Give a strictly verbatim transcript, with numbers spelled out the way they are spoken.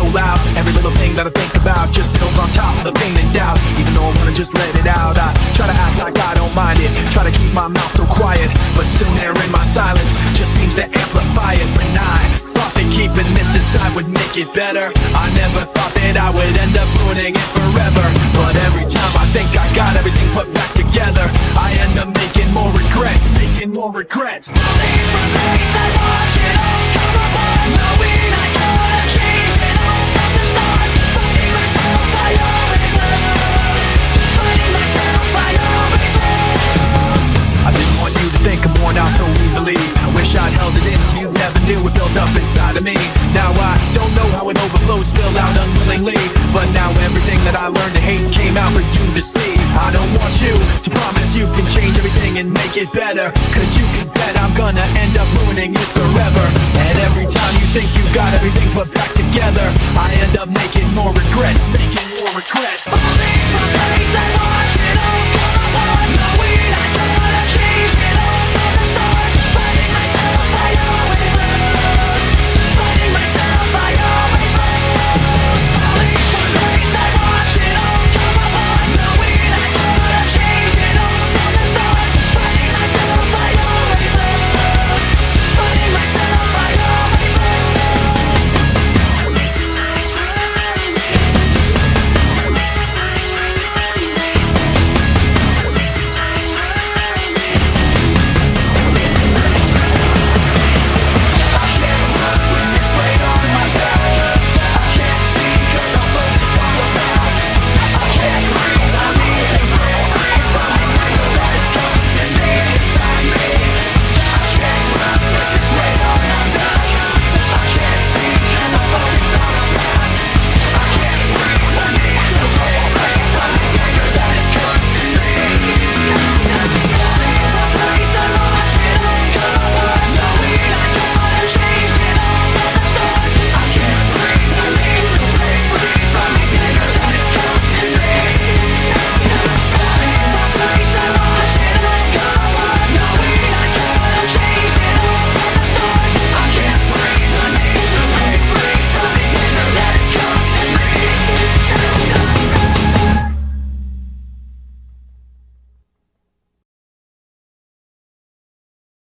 roll out. Every little thing that I think about just builds on top of the pain and doubt. Even though I wanna just let it out, I try to act like I don't mind it, try to keep my mouth so quiet, but soon there in my silence just seems to amplify it. When I thought that keeping this inside would make it better, I never thought that I would end up ruining it forever. But every time I think I got everything put back together, I end up making more regrets, making more regrets. Falling from grace, I watch it all come apart, knowing I could've changed it all from the start. Fighting myself, I always lose. Fighting myself, I always lose. I didn't want you to think I'm worn out so easily. I wish I'd held it in so you never knew it built up inside of me. Now I don't know how it overflows, spill out unwillingly, but now everything that I learned to hate came out for you to see. I don't want you to promise you can change everything and make it better, cause you can bet I'm gonna end up ruining it forever. And every time you think you got everything put back together, I end up making more regrets, making more regrets.